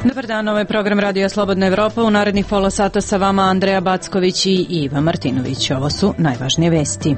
Dobar dan, ovo je program Radio Slobodna Evropa. U narednih pola sata sa vama Andreja Backović i Iva Martinović. Ovo su najvažnije vesti.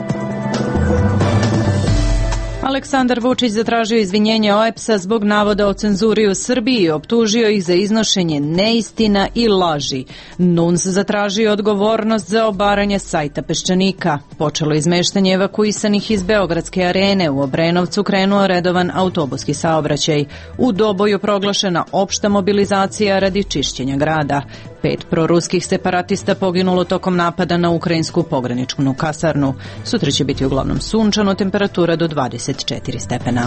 Aleksandar Vučić zatražio izvinjenje OEBS-a zbog navoda o cenzuri u Srbiji i optužio ih za iznošenje neistina i laži. NUNS zatražio odgovornost za obaranje sajta Peščanika. Počelo izmeštanje evakuisanih iz Beogradske arene. U Obrenovcu krenuo redovan autobuski saobraćaj. U Doboju proglašena opšta mobilizacija radi čišćenja grada. 5 proruskih separatista poginulo tokom napada na ukrajinsku pograničnu kasarnu. Sutra će biti uglavnom sunčano, temperatura do 24 stepena.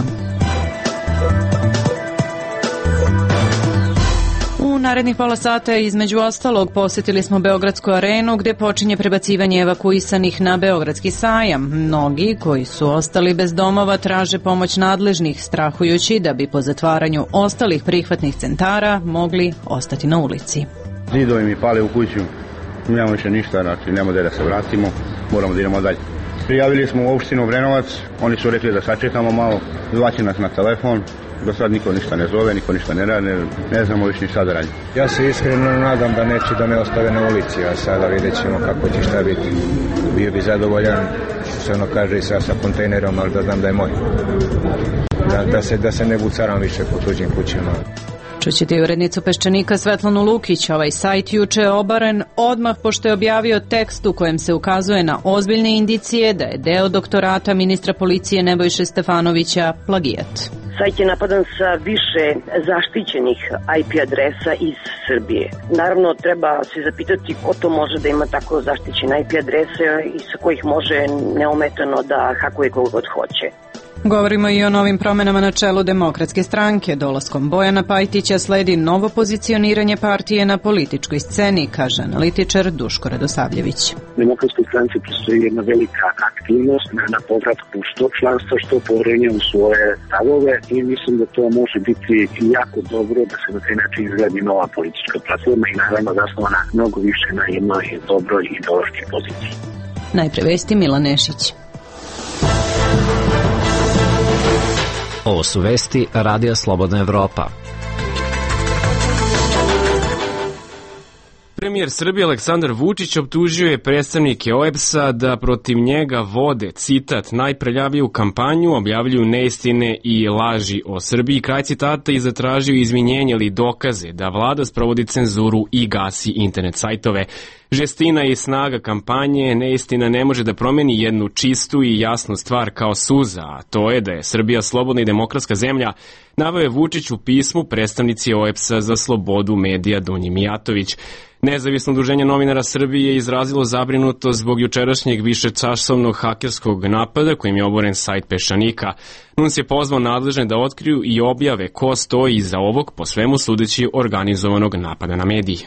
U narednih pola sata između ostalog posjetili smo Beogradsku arenu gdje počinje prebacivanje evakuisanih na Beogradski sajam. Mnogi koji su ostali bez domova traže pomoć nadležnih, strahujući da bi po zatvaranju ostalih prihvatnih centara mogli ostati na ulici. Zidovi mi pale u kuću, nemamo više ništa, znači nemamo da se vratimo, moramo da idemo dalje. Prijavili smo u opštinu Obrenovac, oni su rekli da sačekamo malo, zvaće nas na telefon, do sad niko ništa ne zove, niko ništa ne radi, ne znamo više ni šta da radimo. Ja se iskreno nadam da neće da me ostave na ulici, a sada vidjet ćemo kako će šta biti. Bio bi zadovoljan, što se ono kaže, sa kontejnerom, ali da znam da je moj. Da se ne bucaram više po tuđim kućama. Čućete i urednicu Peščanika Svetlanu Lukić. Ovaj sajt juče je obaren odmah pošto je objavio tekst u kojem se ukazuje na ozbiljne indicije da je deo doktorata ministra policije Nebojše Stefanovića plagijat. Sajt je napadan sa više zaštićenih IP adresa iz Srbije. Naravno, treba se zapitati ko to može da ima tako zaštićene IP adrese i sa kojih može neometano da hakuje koga god hoće. Govorimo i o novim promenama na čelu Demokratske stranke. Dolaskom Bojana Pajtića sledi novo pozicioniranje partije na političkoj sceni, kaže analitičar Duško Radosavljević. Demokratskoj stranci postoji jedna velika aktivnost na povratku što članstva, što poverenja u svoje stavove i mislim da to može biti jako dobro da se na taj način izgradi nova politička platforma i naravno zasnovana mnogo više na jednoj dobroj ideološkoj poziciji. Najpre vesti Milan Nešić. Ovo su vesti Radija Slobodna Evropa. Premijer Srbije Aleksandar Vučić optužio je predstavnike OEBS-a da protiv njega vode, citat, najprljaviju kampanju, objavljuju neistine i laži o Srbiji, kraj citata, i zatražio izvinjenje ili dokaze da vlada sprovodi cenzuru i gasi internet sajtove. Žestina i snaga kampanje, neistina ne može da promeni jednu čistu i jasnu stvar kao suza, a to je da je Srbija slobodna i demokratska zemlja, naveo je Vučić u pismu predstavnici OEBS-a za slobodu medija Dunji Mijatović. Nezavisno udruženje novinara Srbije je izrazilo zabrinutost zbog jučerašnjeg višečasovnog hakerskog napada kojim je oboren sajt Peščanika. NUNS je pozvao nadležne da otkriju i objave ko stoji iza ovog, po svemu sudeći, organizovanog napada na medije.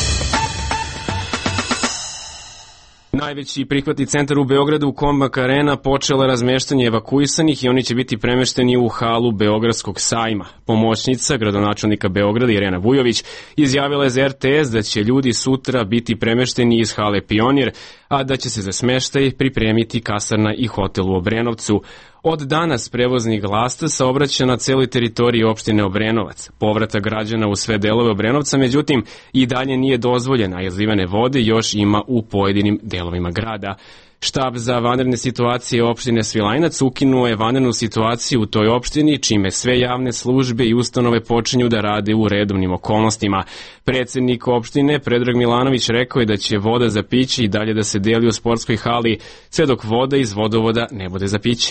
Najveći prihvatni centar u Beogradu, Kombak Arena, počela razmeštanje evakuisanih i oni će biti premešteni u halu Beogradskog sajma. Pomoćnica gradonačelnika Beograda Irena Vujović izjavila je za RTS da će ljudi sutra biti premešteni iz hale Pionir, a da će se za smeštaj pripremiti kasarna i hotel u Obrenovcu. Od danas prevoznih glasta saobraća na celoj teritoriji opštine Obrenovac. Povratak građana u sve delove Obrenovca, međutim, i dalje nije dozvoljena, a izlivane vode još ima u pojedinim delovima grada. Štab za vanredne situacije opštine Svilajnac ukinuo je vanrednu situaciju u toj opštini, čime sve javne službe i ustanove počinju da rade u redovnim okolnostima. Predsednik opštine Predrag Milanović rekao je da će voda za piće i dalje da se deli u sportskoj hali, sve dok voda iz vodovoda ne bude za piće.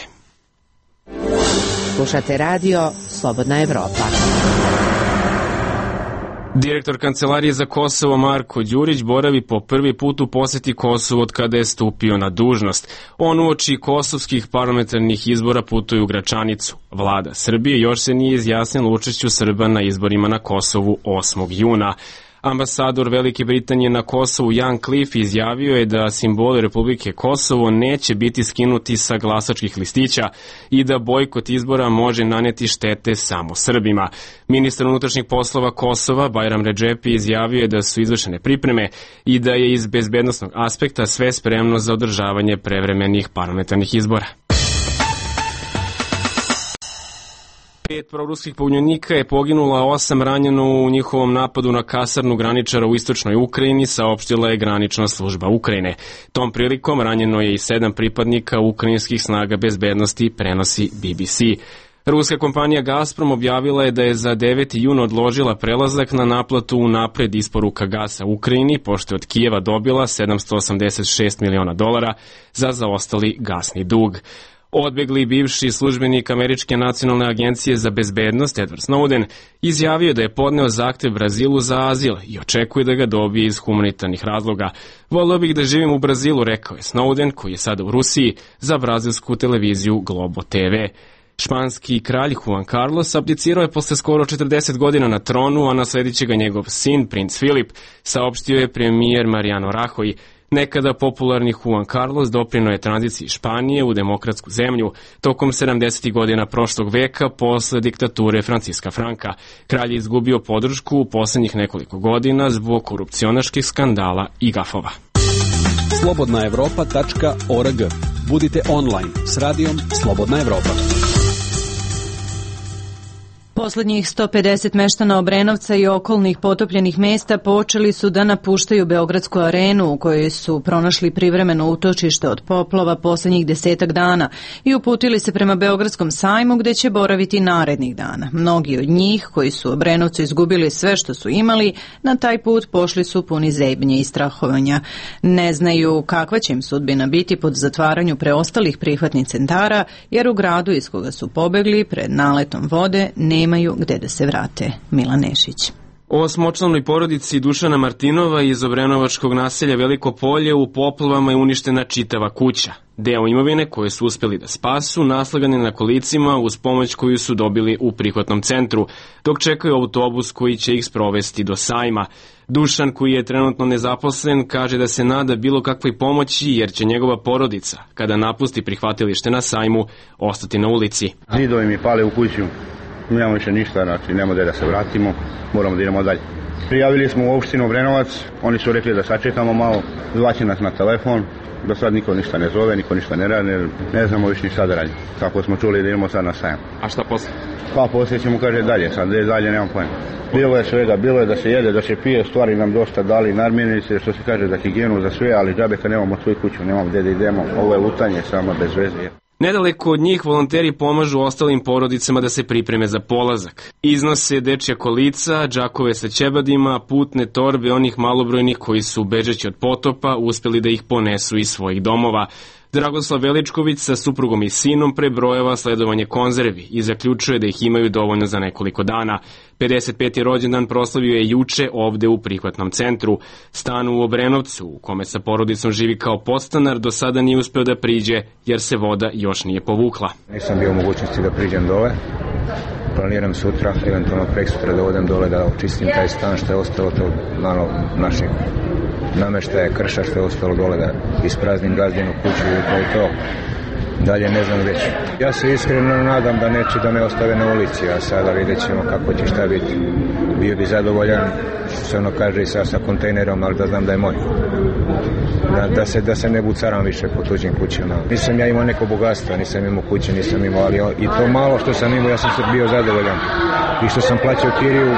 Slušate radio Slobodna Evropa. Direktor Kancelarije za Kosovo Marko Đurić boravi po prvi put u poseti Kosovu od kada je stupio na dužnost. On uoči kosovskih parlamentarnih izbora putuje u Gračanicu. Vlada Srbije još se nije izjasnila učešću Srba na izborima na Kosovu 8. juna. Ambasador Velike Britanije na Kosovu Jan Cliff izjavio je da simboli Republike Kosovo neće biti skinuti sa glasačkih listića i da bojkot izbora može naneti štete samo Srbima. Ministar unutrašnjih poslova Kosova Bajram Redžepi izjavio je da su izvršene pripreme i da je iz bezbednosnog aspekta sve spremno za održavanje prevremenih parlamentarnih izbora. 5 proruskih pobunjenika je poginulo, a 8 ranjeno u njihovom napadu na kasarnu graničara u istočnoj Ukrajini, saopštila je granična služba Ukrajine. Tom prilikom ranjeno je i 7 pripadnika ukrajinskih snaga bezbednosti, prenosi BBC. Ruska kompanija Gazprom objavila je da je za 9. jun odložila prelazak na naplatu unapred isporuka gasa Ukrajini, pošto je od Kijeva dobila $786 miliona za zaostali gasni dug. Odbegli bivši službenik Američke nacionalne agencije za bezbednost Edward Snowden izjavio da je podneo zahtev Brazilu za azil i očekuje da ga dobije iz humanitarnih razloga. Volio bih da živim u Brazilu, rekao je Snowden, koji je sada u Rusiji, za brazilsku televiziju Globo TV. Španski kralj Juan Carlos abdicirao je posle skoro 40 godina na tronu, a nasledit će ga njegov sin, princ Filip, saopštio je premijer Mariano Rajoy. Nekada popularni Juan Carlos doprineo je tranziciji Španije u demokratsku zemlju tokom 70. godina prošlog veka posle diktature Franciska Franka. Kralj je izgubio podršku u poslednjih nekoliko godina zbog korupcionaških skandala i gafova. slobodnaevropa.org. Budite online s radijom Slobodna Evropa. Poslednjih 150 meštana Obrenovca i okolnih potopljenih mesta počeli su da napuštaju Beogradsku arenu u kojoj su pronašli privremeno utočište od poplava poslednjih 10 dana i uputili se prema Beogradskom sajmu gde će boraviti narednih dana. Mnogi od njih, koji su u Obrenovcu izgubili sve što su imali, na taj put pošli su puni zebnje i strahovanja. Ne znaju kakva će im sudbina biti pod zatvaranju preostalih prihvatnih centara, jer u gradu iz koga su pobegli pred naletom vode nemaju gde da se vrate. Milan Nešić. Osmočlanoj porodici Dušana Martinova iz obrenovačkog naselja Veliko Polje u poplavama je uništena čitava kuća. Deo imovine koje su uspeli da spasu naslagan je na kolicima uz pomoć koju su dobili u prihvatnom centru, dok čekaju autobus koji će ih sprovesti do sajma. Dušan, koji je trenutno nezaposlen, kaže da se nada bilo kakvoj pomoći jer će njegova porodica, kada napusti prihvatilište na sajmu, ostati na ulici. Zidovi mi pale u kuću. Nemamo više ništa, znači nemamo gde da se vratimo, moramo da idemo dalje. Prijavili smo u opštinu Obrenovac, oni su rekli da sačekamo malo, zvaće nas na telefon, do sad niko ništa ne zove, niko ništa ne radi, ne znamo više ništa da radimo. Kako smo čuli da idemo sad na sajam. A šta posle? Pa posle ćemo, kaže, dalje, sad dalje nemam pojma. Bilo je svega, bilo je da se jede, da se pije, stvari nam dosta dali, narmirnice, što se kaže za higijenu, za sve, ali džabe kad nemamo svoju kuću, nemamo gde da idemo, ovo je lutanje samo bez veze. Nedaleko od njih volonteri pomažu ostalim porodicama da se pripreme za polazak. Iznose dečja kolica, džakove sa ćebadima, putne torbe onih malobrojnih koji su, bežeći od potopa, uspeli da ih ponesu iz svojih domova. Dragoslav Veličković sa suprugom i sinom prebrojava sledovanje konzervi i zaključuje da ih imaju dovoljno za nekoliko dana. 55. rođendan proslavio je juče ovde u prihvatnom centru. Stan u Obrenovcu, u kome sa porodicom živi kao podstanar, do sada nije uspeo da priđe jer se voda još nije povukla. Nisam bio u mogućnosti da priđem dole. Planiram sutra, eventualno preksutra da odem dole da očistim taj stan što je ostalo to malo našeg nameštaja, krša što je ostalo dole, da ispraznim gazdinu kuću i to je to. Dalje ne znam gde ću. Ja se iskreno nadam da neće da me ostave na ulici, a sada vidjet ćemo kako će šta biti. Bio bi zadovoljan, što se ono kaže, i sa kontejnerom, ali da znam da je moj. Da se ne bucaram više po tuđim kućama. Nisam ja imao neko bogatstvo, nisam imao kuće, nisam imao, ali i to malo što sam imao, ja sam se bio zadovoljan. I što sam plaćao kiriju,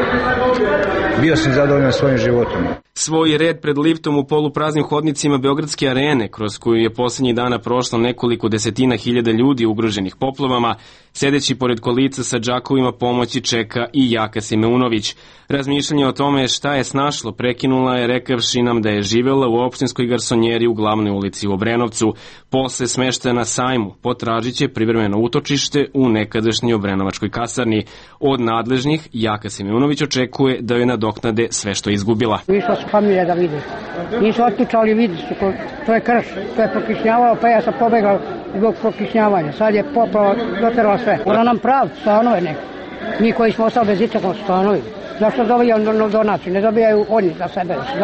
bio sam zadovoljan svojim životom. Svoj red pred liftom u polupraznim hodnicima Beogradske arene, kroz koju je poslednjih dana prošlo nekoliko desetina hiljada ljudi ugroženih poplavama, sedeći pored kolica sa džakovima pomoći čeka i Jaka Simeunović. Razmišljanje o tome šta je snašlo prekinula je rekavši nam da je živela u opštinskoj garsonjeri u glavnoj ulici u Obrenovcu. Posle smeštaja na sajmu potražit će privremeno utočište u nekadašnjoj obrenovačkoj kasarni. Od nadležnih Jaka Simeunović očekuje da joj nadoknade sve što je izgubila. Išla su familije da vidi. Nisu otpučali vidi su, to je krš, to je prokišnjavalo, pa ja sam pobegao zbog prokišnjavanja. Sad je poplava doterala sve. Mora nam praviti stanove neke. Mi koji smo ostali bez ičega stanovi. Zašto dobijaju donaciju? Ne dobijaju oni za sebe, za nas.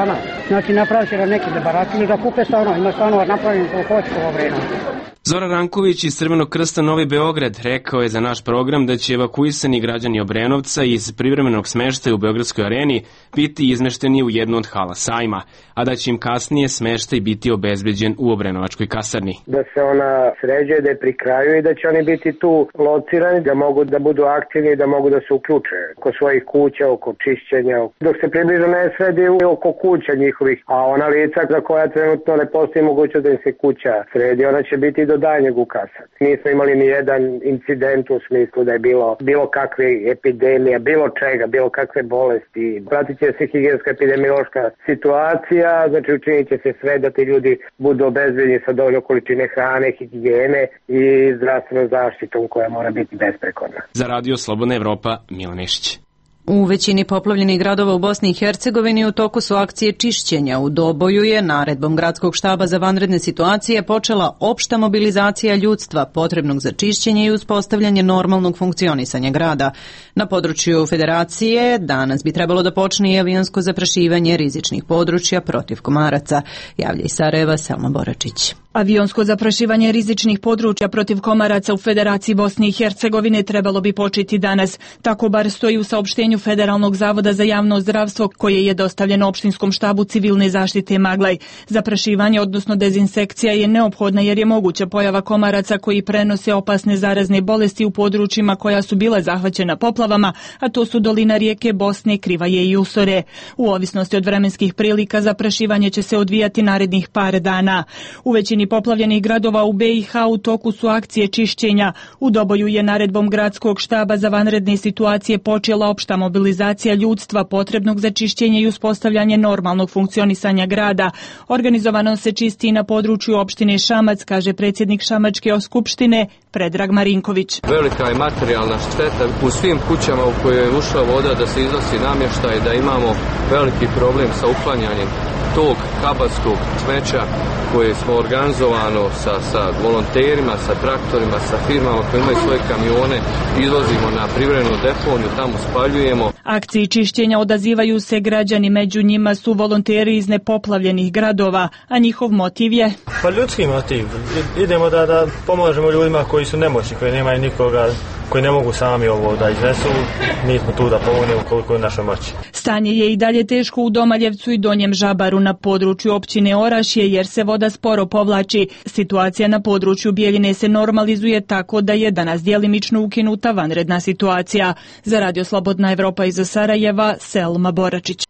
Znači napravit će da neki da barati ili da kupe stanova. Ima stanova napravljeno koliko hoće u vremenu. Zoran Ranković iz Crvenog krsta Novi Beograd rekao je za naš program da će evakuisani građani Obrenovca iz privremenog smeštaja u Beogradskoj areni biti izmešteni u jednu od hala sajma, a da će im kasnije smeštaj biti obezbeđen u Obrenovačkoj kasarni. Da se ona sređe, da je pri kraju i da će oni biti tu locirani, da mogu da budu aktivni i da mogu da se uključe oko svojih kuća, oko čišćenja. Dok se približno ne sredi oko kuća njihovih, a ona lica za koja trenutno ne postoji mogućnost da im se kuća sredi, ona će biti do daljnjeg ukasa. Nismo imali ni jedan incident u smislu da je bilo kakve epidemija, bilo čega, bilo kakve bolesti. Pratit će se higijenska epidemiološka situacija, znači učinit će se sve da ti ljudi budu obezbedni sa dovoljno količine hrane, higijene i zdravstvenom zaštitom koja mora biti besprekorna. Za Radio Slobodna Evropa, Milan Nešić. U većini poplavljenih gradova u Bosni i Hercegovini u toku su akcije čišćenja. U Doboju je naredbom Gradskog štaba za vanredne situacije počela opšta mobilizacija ljudstva potrebnog za čišćenje i uspostavljanje normalnog funkcionisanja grada. Na području Federacije danas bi trebalo da počne i avionsko zaprašivanje rizičnih područja protiv komaraca. Javlja iz Sarajeva Selma Boračić. Avionsko zaprašivanje rizičnih područja protiv komaraca u Federaciji Bosne i Hercegovine trebalo bi početi danas. Tako bar stoji u saopštenju Federalnog zavoda za javno zdravstvo koje je dostavljeno opštinskom štabu civilne zaštite Maglaj. Zaprašivanje, odnosno dezinsekcija, je neophodna jer je moguća pojava komaraca koji prenose opasne zarazne bolesti u područjima koja su bile zahvaćena poplavama, a to su dolina rijeke Bosne, Krivaje i Usore. U ovisnosti od vremenskih prilika zaprašivanje će se odvijati narednih par dana. U većini poplavljenih gradova u BiH u toku su akcije čišćenja. U Doboju je naredbom Gradskog štaba za vanredne situacije počela opšta mobilizacija ljudstva potrebnog za čišćenje i uspostavljanje normalnog funkcionisanja grada. Organizovano se čisti na području opštine Šamac, kaže predsjednik Šamačke skupštine Predrag Marinković. Velika je materijalna šteta u svim kućama u koje je ušla voda, da se iznosi namještaj, da imamo veliki problem sa uklanjanjem tog kabarskog smeća koje smo organizovano sa volonterima, sa traktorima, sa firmama koje imaju svoje kamione, izvozimo na privremenu deponiju, tamo spaljujemo. Akciji čišćenja odazivaju se građani, među njima su volonteri iz nepoplavljenih gradova, a njihov motiv je? Pa ljudski motiv. Idemo da pomožemo ljudima koji su nemoćni, koji nemaju nikoga, koji ne mogu sami ovo da iznesu. Mi smo tu da pomognemo koliko je naša moć. Stanje je i dalje teško u Domaljevcu i Donjem Žabaru na području općine Orašje jer se voda sporo povlači. Situacija na području Bijeljine se normalizuje tako da je danas djelimično ukinuta vanredna situacija. Za Radio Slobodna Evropa iz Sarajeva, Selma Boračić.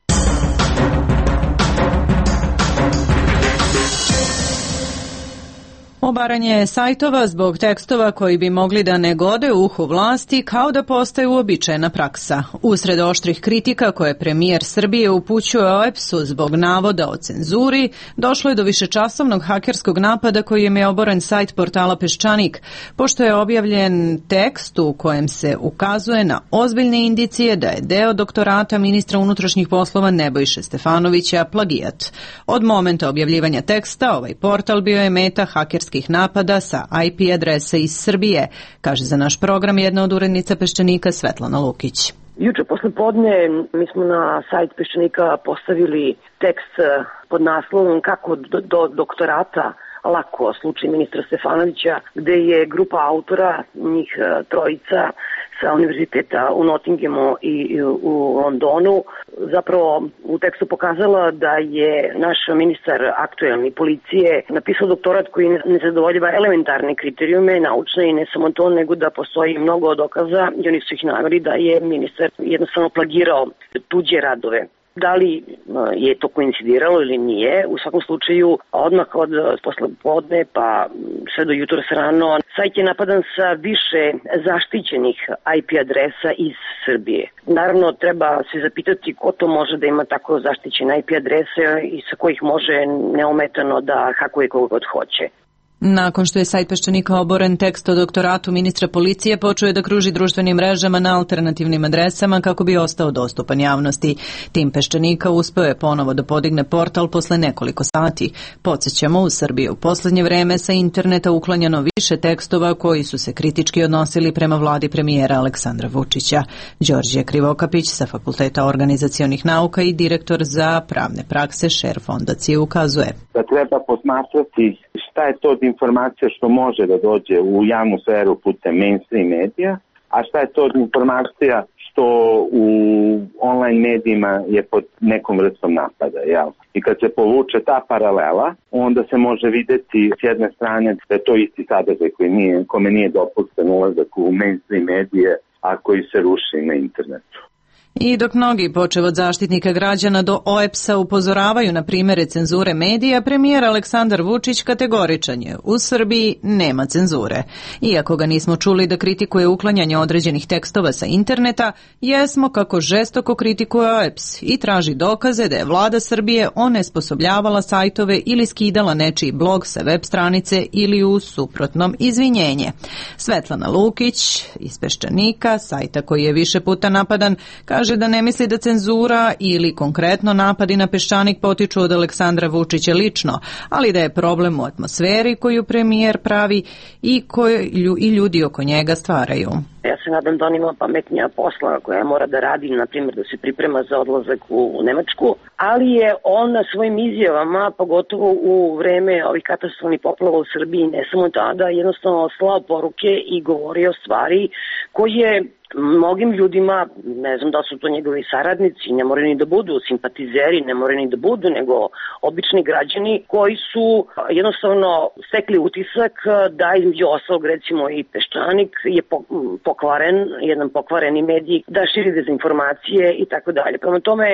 Obaranje sajtova zbog tekstova koji bi mogli da ne gode uhu vlasti kao da postaje uobičajena praksa. Usred oštrih kritika koje premijer Srbije upućuje OEPS-u zbog navoda o cenzuri, došlo je do višečasovnog hakerskog napada kojim je oboren sajt portala Peščanik, pošto je objavljen tekst u kojem se ukazuje na ozbiljne indicije da je deo doktorata ministra unutrašnjih poslova Nebojše Stefanovića plagijat. Od momenta objavljivanja teksta ovaj portal bio je meta hakerskih napada sa IP adrese iz Srbije, kaže za naš program jedna od urednica Peščanika Svetlana Lukić. Juče posle podne mi smo na sajt Peščanika postavili tekst pod naslovom Kako do doktorata lako, slučaj ministra Stefanovića, gde je grupa autora, njih trojica sa univerziteta u Nottinghamu i u Londonu, zapravo u tekstu pokazala da je naš ministar aktuelni policije napisao doktorat koji ne zadovoljava elementarne kriterijume naučne i ne samo to, nego da postoji mnogo dokaza i oni su ih naveli da je ministar jednostavno plagirao tuđe radove. Da li je to koincidiralo ili nije, u svakom slučaju odmah od posle podne pa sve do jutros rano sajt je napadan sa više zaštićenih IP adresa iz Srbije. Naravno, treba se zapitati ko to može da ima tako zaštićene IP adrese i sa kojih može neometano da hakuje koga god hoće. Nakon što je sajt Peščanika oboren, tekst o doktoratu ministra policije počeo je da kruži društvenim mrežama na alternativnim adresama kako bi ostao dostupan javnosti. Tim Peščanika uspeo je ponovo da podigne portal posle nekoliko sati. Podsjećamo, u Srbiji u poslednje vreme sa interneta uklanjano više tekstova koji su se kritički odnosili prema vladi premijera Aleksandra Vučića. Đorđe Krivokapić sa Fakulteta organizacionih nauka i direktor za pravne prakse Šer fondacije ukazuje da treba posmatrati šta je to od informacija što može da dođe u javnu sferu putem mainstream medija, a šta je to od informacija što u online medijima je pod nekom vrstom napada. Jel? I kad se povuče ta paralela, onda se može videti s jedne strane da je to isti sadržaj kome nije dopušten ulazak u mainstream medije, a koji se ruši na internetu. I dok mnogi, počev od Zaštitnika građana do OEPS-a, upozoravaju na primere cenzure medija, premijer Aleksandar Vučić kategoričan je: u Srbiji nema cenzure. Iako ga nismo čuli da kritikuje uklanjanje određenih tekstova sa interneta, jesmo kako žestoko kritikuje OEPS i traži dokaze da je vlada Srbije onesposobljavala sajtove ili skidala nečiji blog sa web stranice ili u suprotnom izvinjenje. Svetlana Lukić iz Peščanika, sajta koji je više puta napadan, kaže da ne misli da cenzura ili konkretno napadi na Peščanik potiču od Aleksandra Vučića lično, ali da je problem u atmosferi koju premijer pravi i koju i ljudi oko njega stvaraju. Ja se nadam da on ima pametnija posla koja mora da radi, na primjer da se priprema za odlazak u Nemačku, ali je on na svojim izjavama, pogotovo u vreme ovih katastrofalnih poplava u Srbiji, ne samo tada, jednostavno slao poruke i govorio stvari koje mnogim ljudima, ne znam da su to njegovi saradnici, ne moraju ni da budu simpatizeri, ne moraju ni da budu, nego obični građani koji su jednostavno stekli utisak da između ostalog recimo i Peščanik je pokvaren, jedan pokvareni medij, da širi dezinformacije i tako dalje. Prema tome,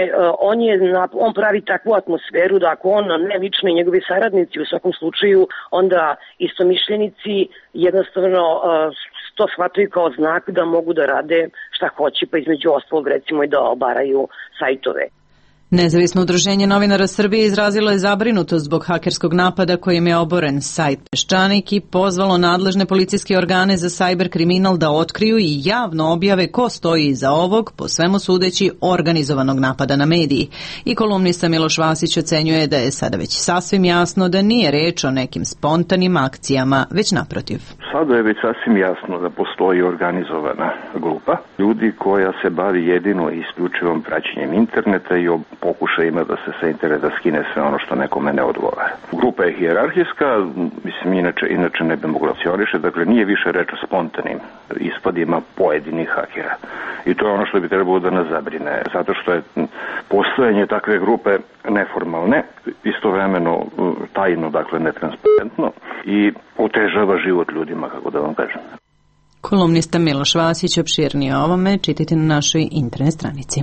on pravi takvu atmosferu da ako on ne lično i njegovi saradnici u svakom slučaju, onda istomišljenici jednostavno to shvataju kao znak da mogu da rade šta hoće, pa između ostalog recimo i da obaraju sajtove. Nezavisno udruženje novinara Srbije izrazilo je zabrinutost zbog hakerskog napada kojim je oboren sajt Peščanik i pozvalo nadležne policijske organe za sajber kriminal da otkriju i javno objave ko stoji iza ovog, po svemu sudeći, organizovanog napada na mediji. I kolumnista Miloš Vasić ocenjuje da je sada već sasvim jasno da nije reč o nekim spontanim akcijama, već naprotiv. Sada je već sasvim jasno da postoji organizovana grupa ljudi koja se bavi jedino i isključivom praćenjem interneta i pokušajima da se sa interneta skine sve ono što nekome ne odgovara. Grupa je hijerarhijska, mislim inače ne bi moglo akcioniše, dakle nije više reč o spontanim ispadima pojedinih hakera. I to je ono što bi trebalo da nas zabrine, zato što je postojanje takve grupe neformalne, istovremeno tajno, dakle netransparentno i otežava život ljudima, kako da vam kažem. Kolumnista Miloš Vasić opširnije o ovome čitajte na našoj internet stranici.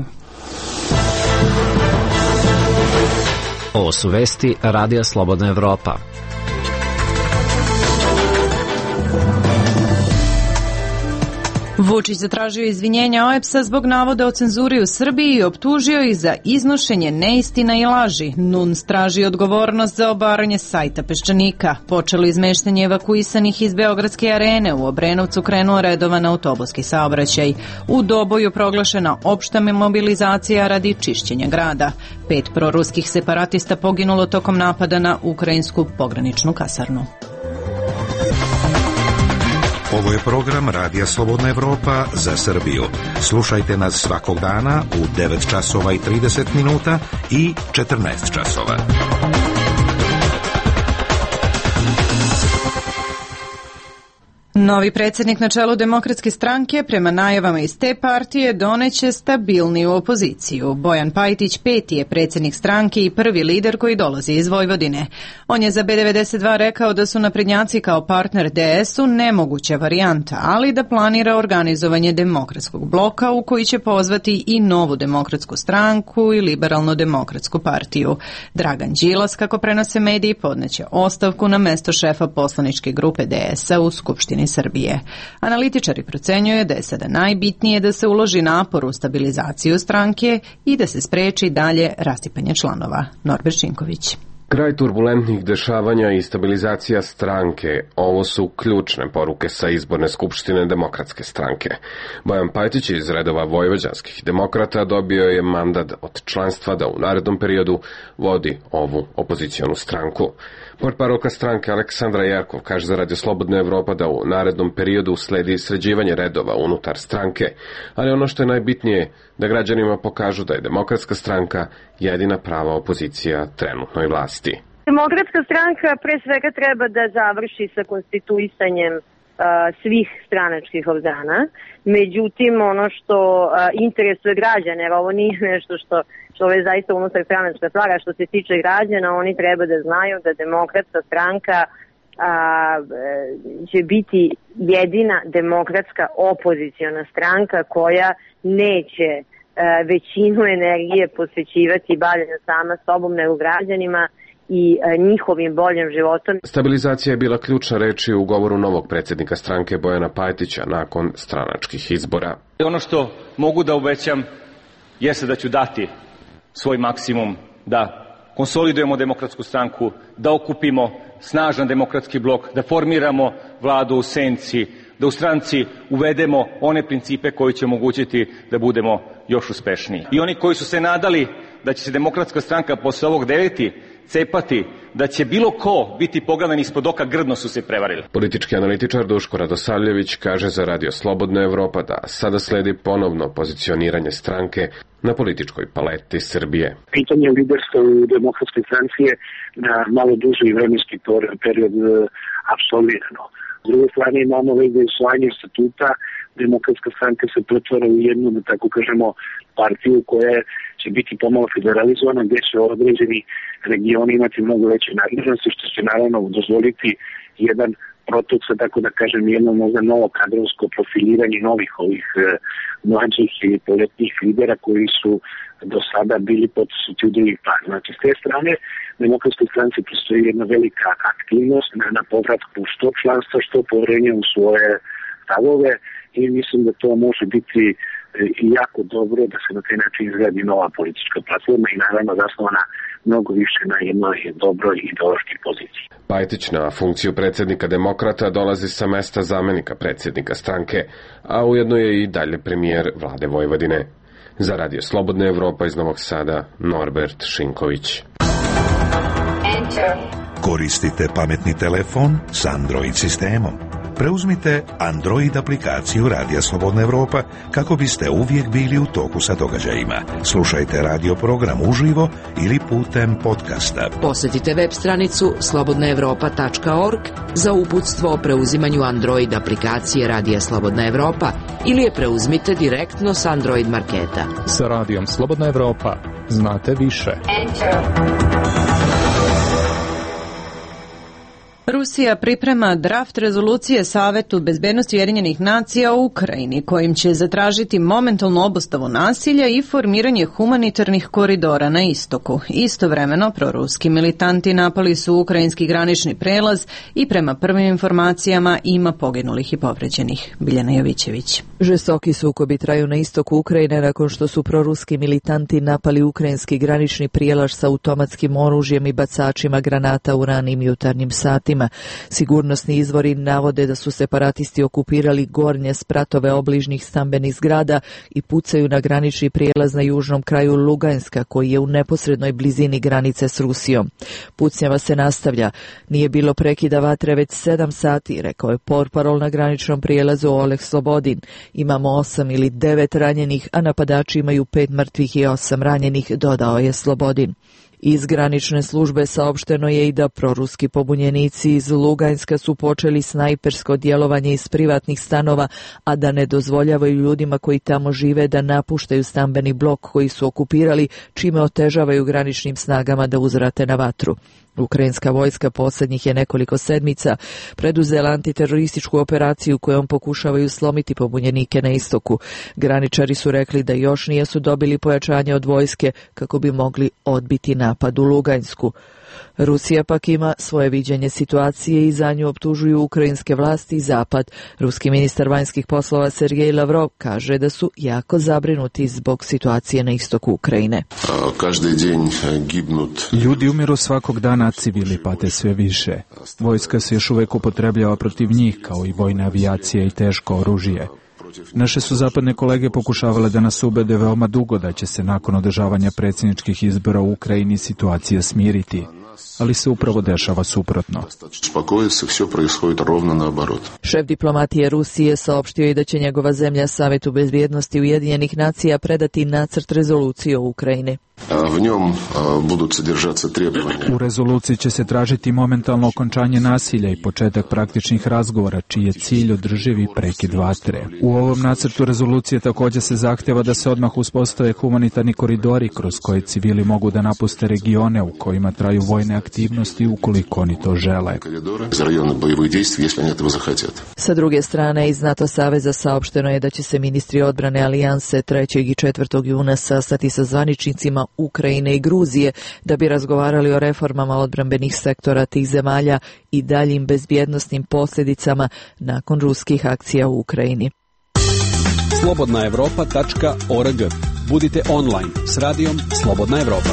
Ovo su vesti Radija Slobodna Evropa. Vučić zatražio izvinjenja OEPS-a zbog navoda o cenzuri u Srbiji i optužio ih za iznošenje neistina i laži. NUNS traži odgovornost za obaranje sajta Peščanika. Počelo izmeštanje evakuisanih iz Beogradske arene. U Obrenovcu krenuo redovan autobuski saobraćaj. U Doboju proglašena opšta mobilizacija radi čišćenja grada. 5 proruskih separatista poginulo tokom napada na ukrajinsku pograničnu kasarnu. Ovo je program Radija Slobodna Evropa za Srbiju. Slušajte nas svakog dana u 9 časova i 30 minuta i 14 časova. Novi predsjednik na čelu Demokratske stranke, prema najavama iz te partije, doneće stabilniju opoziciju. Bojan Pajtić peti je predsjednik stranke i prvi lider koji dolazi iz Vojvodine. On je za B92 rekao da su naprednjaci kao partner DS-u nemoguća varijanta, ali da planira organizovanje demokratskog bloka u koji će pozvati i Novu demokratsku stranku i Liberalno-demokratsku partiju. Dragan Đilas, kako prenose mediji, podneće ostavku na mesto šefa poslaničke grupe DS-a u Skupštini Srbije. Analitičari procenjuju da je sada najbitnije da se uloži napor u stabilizaciju stranke i da se spreči dalje rasipanje članova. Norbert Šinković. Kraj turbulentnih dešavanja i stabilizacija stranke, ovo su ključne poruke sa izborne skupštine Demokratske stranke. Bojan Pajtić iz redova vojvođanskih demokrata dobio je mandat od članstva da u narednom periodu vodi ovu opozicionu stranku. Portparolka stranke Aleksandra Jerkov kaže za Radio Slobodna Evropa da u narednom periodu sledi sređivanje redova unutar stranke, ali ono što je najbitnije da građanima pokažu da je Demokratska stranka jedina prava opozicija trenutnoj vlasti. Demokratska stranka pre svega treba da završi sa konstituisanjem svih stranačkih organa. Međutim, ono što interesuje građane, jer ovo nije nešto što je zaista unutar stranačka stvar, što se tiče građana, oni treba da znaju da Demokratska stranka će biti jedina demokratska opoziciona stranka koja neće većinu energije posvećivati bavljenju sama sobom nego građanima i njihovim boljim životom. Stabilizacija je bila ključna reč u govoru novog predsjednika stranke Bojana Pajtića nakon stranačkih izbora. Ono što mogu da obećam jeste da ću dati svoj maksimum da konsolidujemo Demokratsku stranku, da okupimo snažan demokratski blok, da formiramo vladu u senci, da u stranci uvedemo one principe koji će omogućiti da budemo još uspešniji. I oni koji su se nadali da će se Demokratska stranka posle ovog deliti, cepati, da će bilo ko biti pogledan ispod oka, grdno su se prevarili. Politički analitičar Duško Radosavljević kaže za Radio Slobodna Evropa da sada sledi ponovno pozicioniranje stranke na političkoj paleti Srbije. Pitanje liderstva u Demokratskoj stranci je na malo duži vremenski period apsolvirano. S druge strane imamo već da je usvajanje statuta, Demokratska stranka se pretvara u jednu, da tako kažemo, partiju koja će biti pomalo federalizovana, gdje će određeni regioni imati mnogo veće nadležnosti, što će naravno dozvoliti jedan protok, sa tako da kažem, jedno možda novo kadrovsko profiliranje novih ovih mlađih i poletnih lidera koji su do sada bili potisnuti u drugih par. Znači, s te strane, Demokratskoj stranci postoji jedna velika aktivnost na povratku što članstva, što poverenja u svoje stavove i mislim da to može biti jako dobro da se na taj način izgradi nova politička platforma i naravno zasnovana mnogo više na jednoj dobroj ideološkoj poziciji. Pajtić na funkciju predsjednika Demokrata dolazi sa mesta zamenika predsjednika stranke, a ujedno je i dalje premijer vlade Vojvodine. Za Radio Slobodna Evropa iz Novog Sada, Norbert Šinković. Koristite pametni telefon s Android sistemom. Preuzmite Android aplikaciju Radija Slobodna Evropa kako biste uvijek bili u toku sa događajima. Slušajte radio program uživo ili putem podcasta. Posjetite web stranicu slobodnaevropa.org za uputstvo o preuzimanju Android aplikacije Radija Slobodna Evropa ili je preuzmite direktno s Android marketa. Sa Radijom Slobodna Evropa znate više. Rusija priprema draft rezolucije Savetu bezbednosti Ujedinjenih nacija u Ukrajini, kojim će zatražiti momentalnu obustavu nasilja i formiranje humanitarnih koridora na istoku. Istovremeno, proruski militanti napali su ukrajinski granični prelaz i prema prvim informacijama ima poginulih i povređenih. Biljana Jovićević. Žestoki sukobi traju na istoku Ukrajine nakon što su proruski militanti napali ukrajinski granični prijelaz sa automatskim oružjem i bacačima granata u ranim jutarnjim satima. Sigurnosni izvori navode da su separatisti okupirali gornje spratove obližnjih stambenih zgrada i pucaju na granični prijelaz na južnom kraju Luganska, koji je u neposrednoj blizini granice s Rusijom. Pucnjava se nastavlja. Nije bilo prekida vatre već 7 sati, rekao je portparol na graničnom prijelazu Oleg Slobodin. Imamo 8 ili 9 ranjenih, a napadači imaju 5 mrtvih i 8 ranjenih, dodao je Slobodin. Iz granične službe saopšteno je i da proruski pobunjenici iz Luganska su počeli snajpersko djelovanje iz privatnih stanova, a da ne dozvoljavaju ljudima koji tamo žive da napuštaju stambeni blok koji su okupirali, čime otežavaju graničnim snagama da uzvrate na vatru. Ukrajinska vojska posljednjih je nekoliko sedmica preduzela antiterorističku operaciju kojom pokušavaju slomiti pobunjenike na istoku. Graničari su rekli da još nisu dobili pojačanje od vojske kako bi mogli odbiti napad u Lugansku. Rusija pak ima svoje viđenje situacije i za nju optužuju ukrajinske vlasti i Zapad. Ruski ministar vanjskih poslova Sergej Lavrov kaže da su jako zabrinuti zbog situacije na istoku Ukrajine. Ljudi umiru svakog dana, a civili pate sve više. Vojska se još uvek upotrebljava protiv njih, kao i vojna avijacija i teško oružje. Naše su zapadne kolege pokušavale da nas ubede veoma dugo da će se nakon održavanja predsjedničkih izbora u Ukrajini situacija smiriti, ali se upravo dešava suprotno. Šef diplomatije Rusije saopštio i da će njegova zemlja Savetu bezbjednosti Ujedinjenih nacija predati nacrt rezolucije o Ukrajini. U rezoluciji će se tražiti momentalno okončanje nasilja i početak praktičnih razgovora, čiji je cilj održivi prekid vatre. U ovom nacrtu rezolucije također se zahtjeva da se odmah uspostave humanitarni koridori kroz koje civili mogu da napuste regione u kojima traju vojne aktivnosti ukoliko oni to žele. Sa druge strane, iz NATO saveza saopšteno je da će se ministri odbrane alijanse 3. i 4. juna sastati sa zvaničnicima Ukrajine i Gruzije da bi razgovarali o reformama odbrambenih sektora tih zemalja i daljim bezbjednosnim posljedicama nakon ruskih akcija u Ukrajini. slobodnaevropa.org. Budite online s radijom Slobodna Evropa.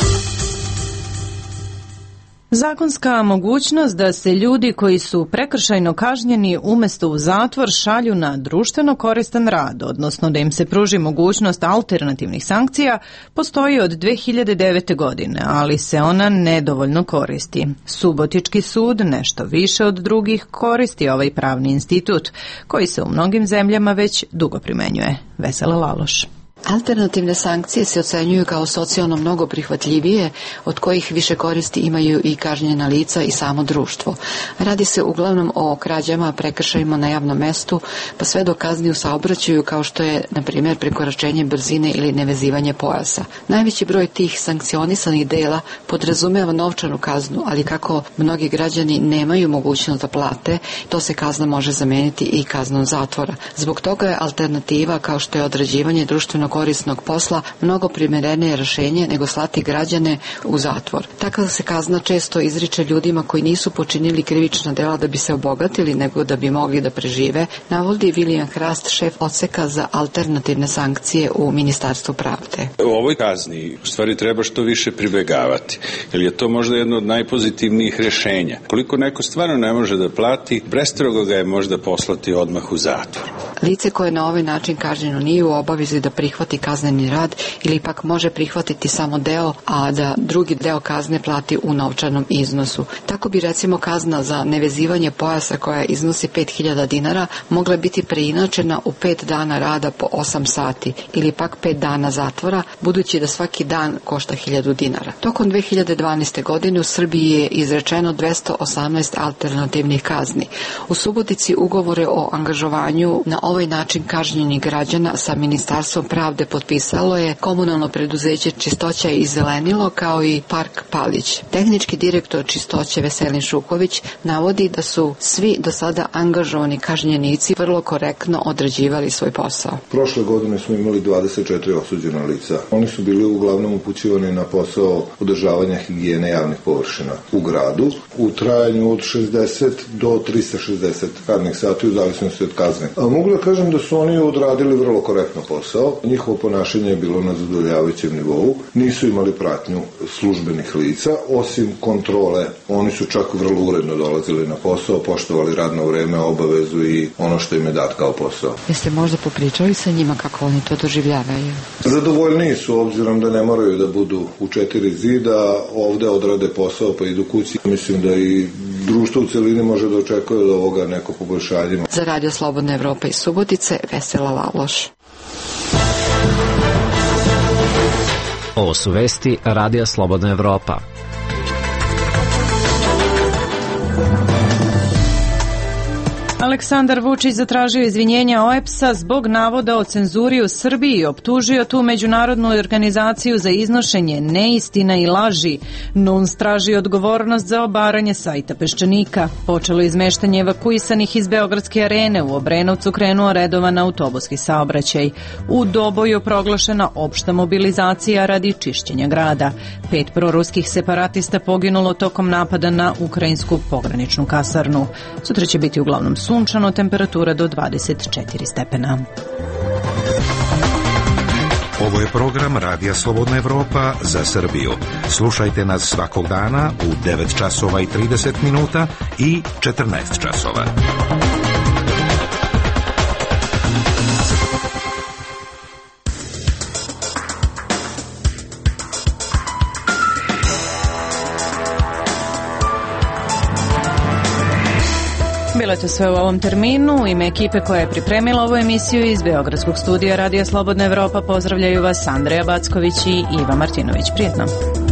Zakonska mogućnost da se ljudi koji su prekršajno kažnjeni umjesto u zatvor šalju na društveno koristan rad, odnosno da im se pruži mogućnost alternativnih sankcija, postoji od 2009. godine, ali se ona nedovoljno koristi. Subotički sud nešto više od drugih koristi ovaj pravni institut, koji se u mnogim zemljama već dugo primenjuje. Vesela Laloš. Alternativne sankcije se ocenjuju kao socijalno mnogo prihvatljivije, od kojih više koristi imaju i kažnjena lica i samo društvo. Radi se uglavnom o krađama, prekršajima na javnom mestu, pa sve do kazni u saobraćaju kao što je, na primjer, prekoračenje brzine ili nevezivanje pojasa. Najveći broj tih sankcionisanih dela podrazumeva novčanu kaznu, ali kako mnogi građani nemaju mogućnost da plate, to se kazna može zameniti i kaznom zatvora. Zbog toga je alternativa kao što je određivanje društveno korisnog posla mnogo primjerenije rješenje nego slati građane u zatvor. Takva se kazna često izriče ljudima koji nisu počinili krivična dela da bi se obogatili, nego da bi mogli da prežive, navodi William Hrast, šef odseka za alternativne sankcije u Ministarstvu pravde. U ovoj kazni u stvari treba što više pribegavati, jer je to možda jedno od najpozitivnijih rješenja. Koliko neko stvarno ne može da plati, prestrogo ga je možda poslati odmah u zatvor. Lice koje na ovaj način kažnjeno nije u obavezi da prihvati kazneni rad ili pak može prihvatiti samo deo, a da drugi deo kazne plati u novčanom iznosu. Tako bi recimo kazna za nevezivanje pojasa koja iznosi 5.000 dinara mogla biti preinačena u 5 dana rada po 8 sati ili pak 5 dana zatvora, budući da svaki dan košta 1.000 dinara. Tokom 2012. godine u Srbiji je izrečeno 218 alternativnih kazni. U Subotici ugovore o angažovanju na ovaj način kažnjenih građana sa Ministarstvom pravde potpisalo je komunalno preduzeće Čistoća i Zelenilo kao i Park Palić. Tehnički direktor Čistoće Veselin Šuković navodi da su svi do sada angažovani kažnjenici vrlo korektno odrađivali svoj posao. Prošle godine smo imali 24 osuđena lica. Oni su bili uglavnom upućivani na posao održavanja higijene javnih površina u gradu u trajanju od 60 do 360 radnih sati u zavisnosti od kazne. A mogu da kažem da su oni odradili vrlo korektno posao. Njihovo ponašanje je bilo na zadovoljavajućem nivou. Nisu imali pratnju službenih lica, osim kontrole. Oni su čak vrlo uredno dolazili na posao, poštovali radno vreme, obavezu i ono što im je dat kao posao. Jeste možda popričali sa njima kako oni to doživljavaju? Zadovoljniji su, obzirom da ne moraju da budu u 4 zida, ovde odrade posao pa idu kući. Mislim da i društvo u celini može da očekuje od ovoga neko poboljšanje. Za Radio Slobodna Evropa iz Subotice, Vesela Laloš. Ovo su vesti Radija Slobodna Evropa. Aleksandar Vučić zatražio izvinjenja OEBS-a zbog navoda o cenzuri u Srbiji i optužio tu međunarodnu organizaciju za iznošenje neistina i laži. NUNS traži odgovornost za obaranje sajta Peščanika. Počelo izmeštanje evakuisanih iz Beogradske arene, u Obrenovcu krenuo redovan autobuski saobraćaj. U Doboju proglašena opšta mobilizacija radi čišćenja grada. 5 proruskih separatista poginulo tokom napada na ukrajinsku pograničnu kasarnu. Sutra će biti uglavnom sunčano, temperatura do 24 stepena. Ovo je program Radija Slobodna Evropa za Srbiju. Slušajte nas svakog dana u 9 časova i 30 minuta i 14 časova. Bilo je to sve u ovom terminu. U ime ekipe koja je pripremila ovu emisiju iz Beogradskog studija Radija Slobodna Evropa pozdravljaju vas Andreja Backović i Iva Martinović. Prijetno.